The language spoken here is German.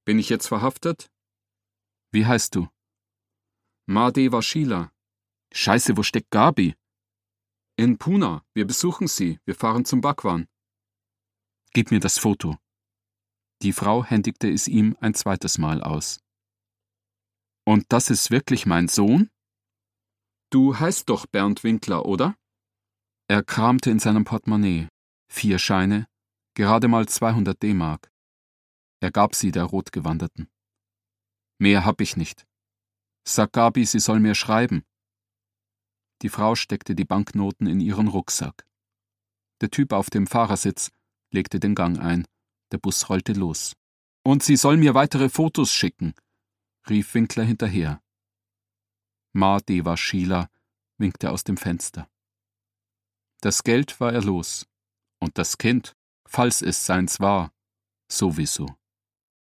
Bin ich jetzt verhaftet? Wie heißt du? Madeva Sheila. Scheiße, wo steckt Gabi? In Pune. Wir besuchen sie. Wir fahren zum Bhagwan. Gib mir das Foto. Die Frau händigte es ihm ein zweites Mal aus. Und das ist wirklich mein Sohn? Du heißt doch Bernd Winkler, oder? Er kramte in seinem Portemonnaie. 4 Scheine, gerade mal 200 D-Mark. Er gab sie der Rotgewanderten. Mehr hab ich nicht. Sag Gabi, sie soll mir schreiben. Die Frau steckte die Banknoten in ihren Rucksack. Der Typ auf dem Fahrersitz legte den Gang ein. Der Bus rollte los. Und sie soll mir weitere Fotos schicken, rief Winkler hinterher. Madeva Sheila winkte aus dem Fenster. Das Geld war er los. Und das Kind, falls es seins war, sowieso.